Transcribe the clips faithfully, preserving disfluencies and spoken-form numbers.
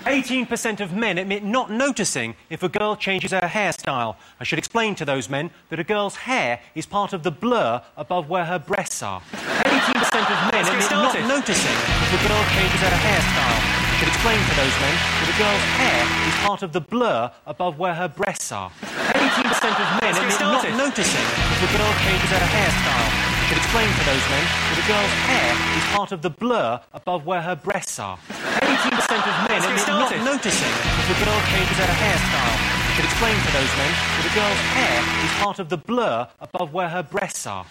eighteen percent of men admit not noticing if a girl changes her hairstyle. I should explain to those men that a girl's hair is part of the blur above where her breasts are. eighteen percent of men admit not noticing if a girl changes her hairstyle. I should explain to those men that a girl's hair is part of the blur above where her breasts are. eighteen percent of men admit not noticing if a girl changes her hairstyle. I should explain to those men that a girl's hair is part of the blur above where her breasts are. eighteen percent of men admit not noticing if a girl changes her hairstyle. I should explain to those men that a girl's hair is part of the blur above where her breasts are.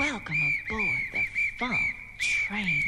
Welcome aboard the Funk Train.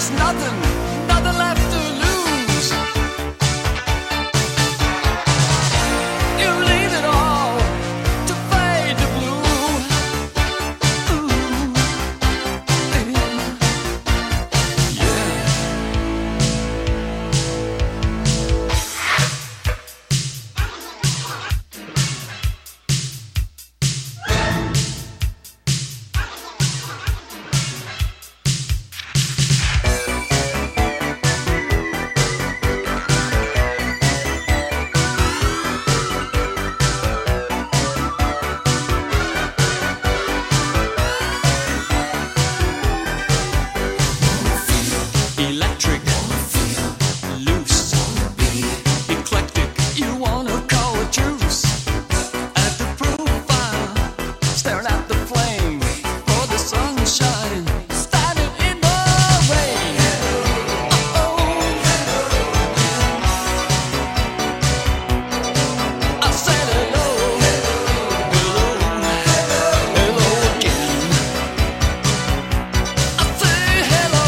There's nothing, nothing left to lose. You leave it all to fade to blue. Ooh, yeah. Electric, loose, eclectic. You wanna call a truce at the profile, staring at the flame for the sunshine, standing in the rain. Uh-oh. I said hello, hello, hello again. I say hello.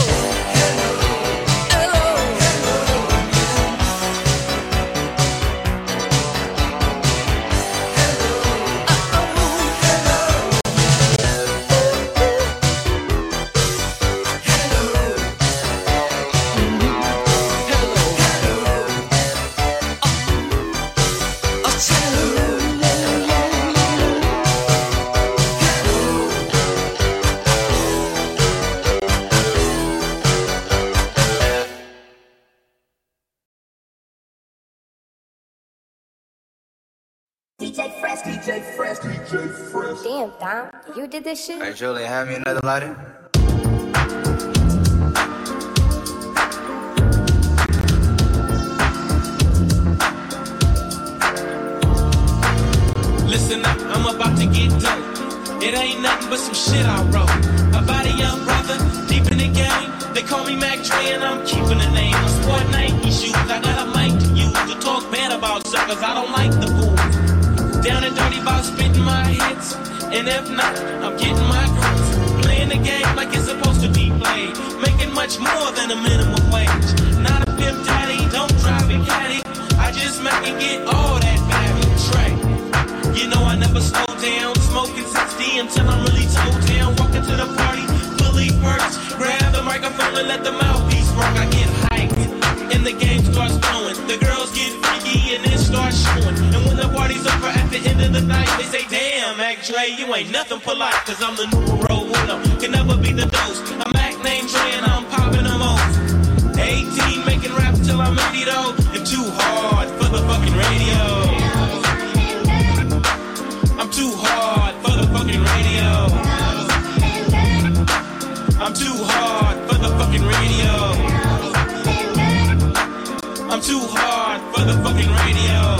D J Fresh, D J Fresh, D J Fresh. Damn, Dom, you did this shit? Hey, Julie, have me another lighter? Listen up, I'm about to get dope. It ain't nothing but some shit I wrote about a young brother deep in the game. They call me Mac Dre and I'm keeping the name. I sport Nike shoes, I got a mic to use to talk bad about suckers. I don't like the fools. Down and dirty about spitting my hits, and if not, I'm getting my grits. Playing the game like it's supposed to be played, making much more than a minimum wage. Not a pimp daddy, don't drive a caddy. I just make and get all that value trade. You know I never slow down, smoking sixty until I'm really toe down. Walking to the party, fully perched, grab the microphone and let the mouthpiece work. I get hyped, and the game starts flowing. The girls get freaky and it starts showing. And when the party's over at the end of the night, they say, damn, Mac Dre, you ain't nothing polite. Cause I'm the numero uno, can never be the dose. I'm Mac named Dre and I'm popping the most. eighteen making rap till I'm eighty though, and too hard for the fucking radio. I'm too hard for the fucking radio. I'm too hard for the fucking radio. I'm too hard for the fucking radio.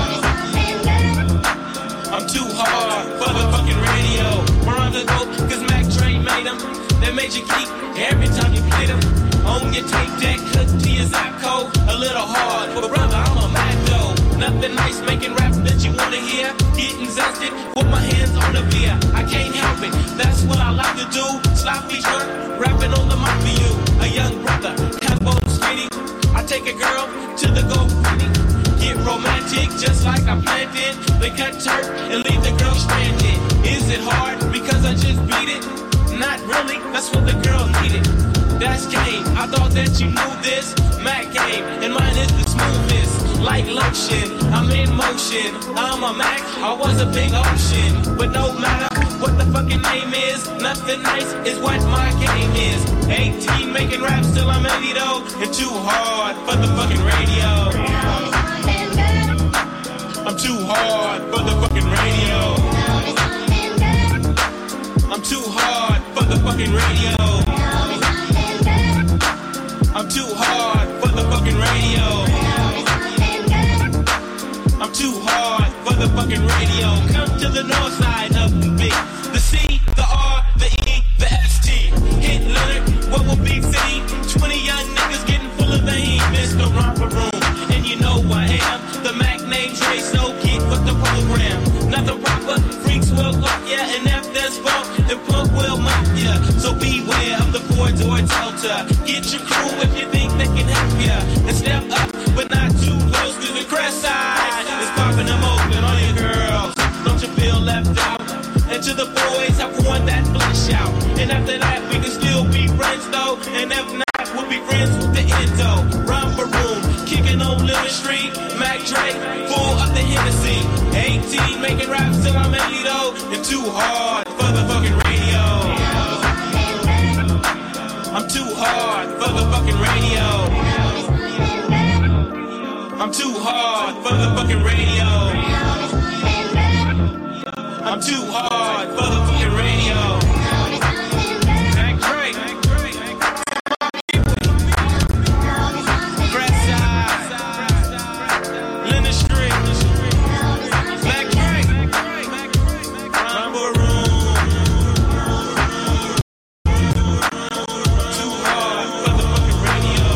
I'm too hard for the fucking radio. We're on the go, cause Mac Dre made them. That made you geek every time you played them. On your tape deck, cut to your zip code. A little hard, but brother, I'm a Mac though. Nothing nice making rap that you wanna hear. Getting zested with my hands on the beer. I can't help it, that's what I like to do. Sloppy drunk, rapping on the mic for you. A young brother, have on skinny. I take a girl to the golf city. Get romantic just like I planned it. They cut turf and leave the girl stranded. Is it hard because I just beat it? Not really, that's what the girl needed. That's game, I thought that you knew this. Mac game, and mine is the smoothest. Like lotion, I'm in motion. I'm a Mac, I was a big ocean. But no matter what the fucking name is, nothing nice is what my game is. eighteen making raps till I'm eighty though, and too hard for the fucking radio. I'm too hard for the fucking radio. I'm too hard for the fucking radio. I'm too hard for the fucking radio. I'm too hard for the fucking radio. Come to the north side of the big, the C, the R, the E, the S T. Hit Leonard, what will big city? twenty young niggas getting full of vein. Mister Romper Room, and you know I am the Mac named Dre, so get with the program. Nothing proper, freaks will lock ya, and if there's funk, then punk will mock ya. So beware of the four-door Delta. Get your crew cool if you think they can help ya. And step up, but not too close to the crest side. It's popping them open on your girls. Don't you feel left out? And to the boys, I want that flesh out. And after that, we can still be friends though. And if not, we'll be friends with the endo. Romper room, kicking on Living Street. Mac Dre, full of the Hennessy. eighteen, making raps till I'm eighty though. And too hard for the fucking radio. I'm too hard for the fucking radio. I'm too hard for the fucking radio. I'm too hard for the fucking radio. Mac Dre. Crest Side. Linden Street. Mac Dre. Rumble Room. Too hard for the fucking radio.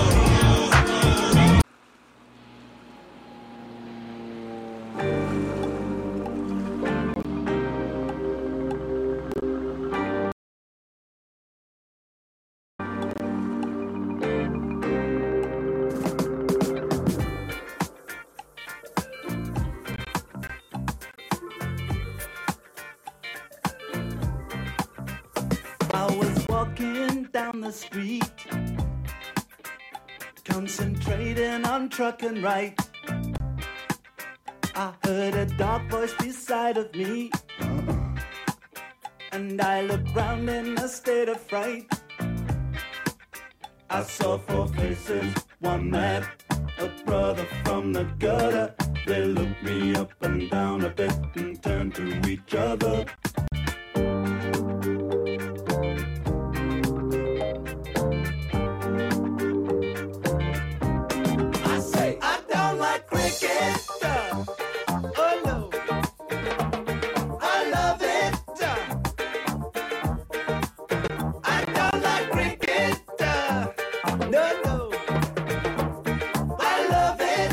I was walking down the street, concentrating on trucking right. I heard a dark voice beside of me, and I looked round in a state of fright. I saw four faces, one mad, a brother from the gutter. They looked me up and down a bit and turned to each other. I say I don't like cricket. Oh no, I love it. I don't like cricket. No, no, I love it.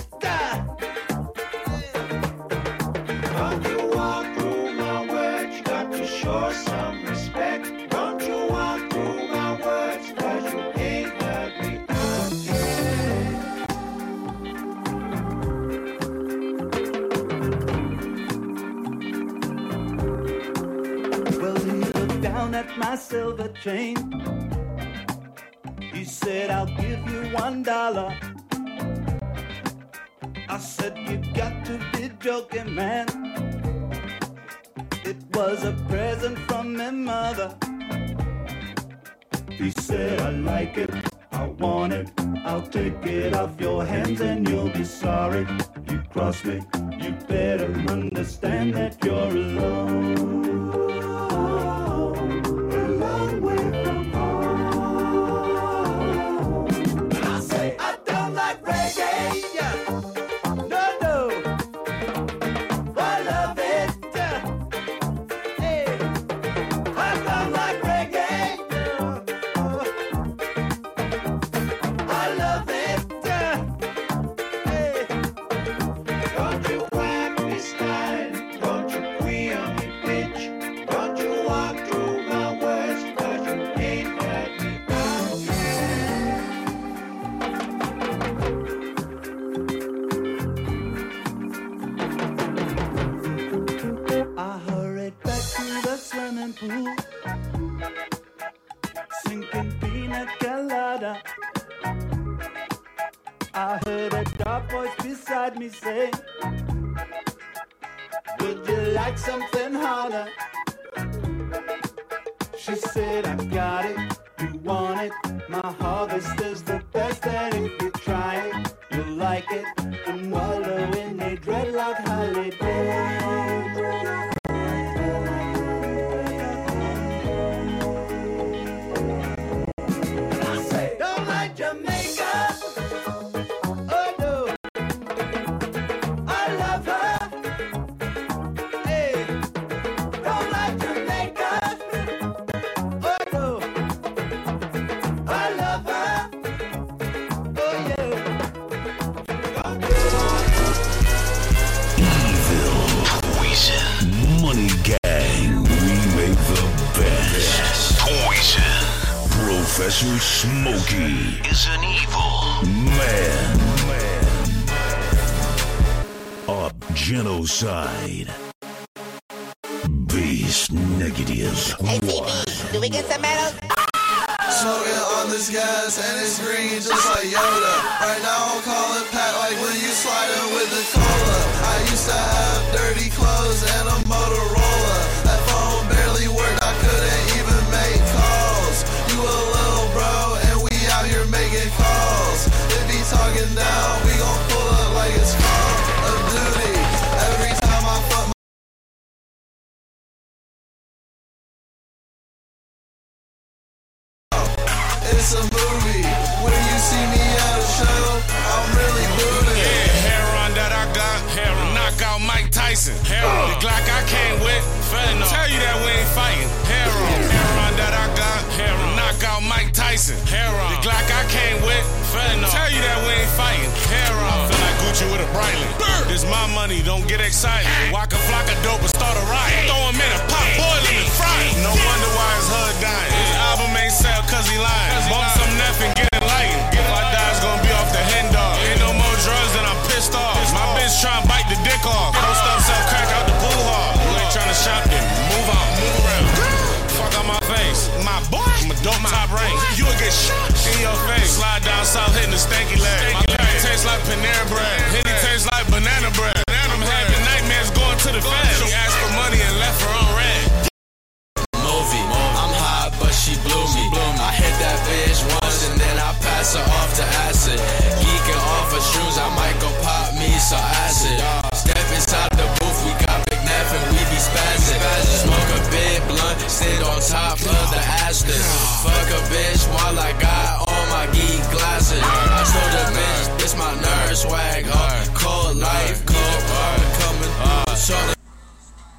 Don't you walk through my words? You got to show some respect. Don't you walk through my words? 'Cause you ain't heard me out yet. Well, he looked down at my silver chain. He said, I'll give you one dollar. I said, you got to be joking, man. It was a present from my mother. He said, I like it, I want it. I'll take it off your hands and you'll be sorry. You cross me, you better understand that you're alone. A long way from home. I say, I don't like reggae. No, no, I love it. Hey, I don't like reggae. I love it. Hey, don't you whack me style. Don't you queer on me bitch. Don't you walk through my words. 'Cause you ain't heard me out yet. I hurried back to the swimming pool, sinking pina colada. I heard a dark voice beside me say, would you like something harder? She said, I got it, you want it. My harvest is the best, and if you try it, you'll like it. And wallow in a dreadlock holiday. I say, don't like Jamaica. Oh no, I love her. Hey, don't like Jamaica. Oh no, I love her. Officer Smokey is an evil man. Of genocide. Beast negative. Hey, B B, do we get some medals? Smoking on this gas and it's green just like Yoda. Right now I'm calling Pat like when you sliding with the cola. I used to have dirty clothes and a Motorola. That phone barely worked, I couldn't even make calls. You a little bro and we out here making calls. They be talking down, we gon' pull up like it's Call of Duty. Every time I fuck my it's a movie. When you see me at a show, I'm really booted. Yeah, hair on that I got. Hair on. Knock out Mike Tyson. Hair on. The Glock I came with. Fentanyl. Tell you that we ain't fighting. Hair on. Hair on that I got. Hair on. Knock out Mike Tyson. Hair on. The Glock I came with. Fentanyl. Tell you that we ain't fighting. Hair on. I feel like Gucci with a Breitling. This my money, don't get excited. Waka flocka dope and start a riot. Throw him in a pot, boil him and fry him. No wonder why his hood dying. His album ain't sell cause he lying. Bump some neff and get enlightened. If I die, it's gonna be off the hen dog. Ain't no more drugs and I'm pissed off. My bitch tryna bite the dick off. Post up, sell crack out the pool hall. You ain't tryna shop then. Move on, move around. Fuck out my face. My boy, I'm a dope top rank. You will get shot in your face. Slide down south hitting the stanky leg. My pack tastes like Panera bread. Henny tastes like banana bread. I'm having nightmares going to the feds. She asked for money and left her on red. Movie. I'm hot, but she blew me. I hit that bitch once and then I pass her off to acid. Geeking off her shoes, I might go pop me some acid. Step inside the booth, we got Big Neff and we be spazzing. Smoke a big blunt, sit on top of the Aston. Fuck a bitch while I got all my geek glasses. I told the bitch, this my nerd swag up. Cold life, cold art coming through.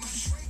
I'm a traitor.